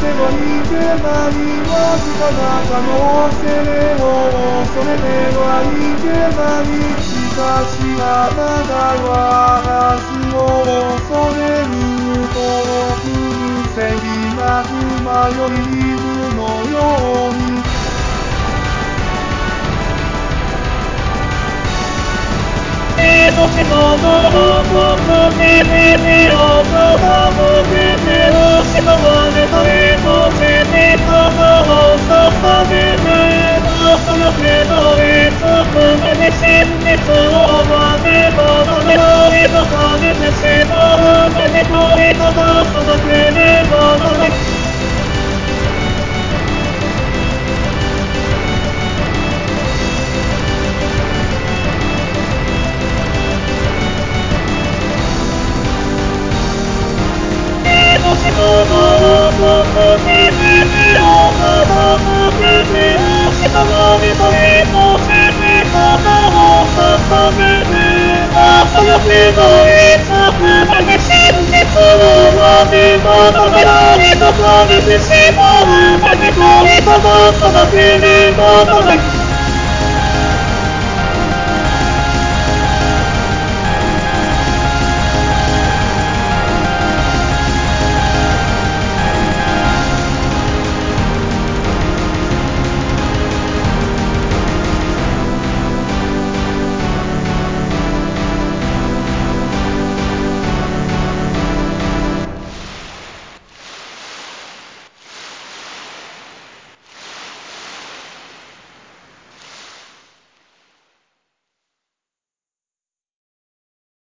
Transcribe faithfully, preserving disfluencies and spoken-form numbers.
てはいけないわずかな可能性を恐れてはいけない。しかしあなたは明日を恐れる遠く無責なく迷い犬のように命の道徳に耳を傾けて失われた命に肩を捧げてそのけどいつまで真実をわきまとめ愛とされてしまう何かに正すだけにならない命の道徳に耳を傾けて失われた命に肩を捧げてそのけどいつまで真実をわきまとめ愛とされてしまう何かに正すだけにならない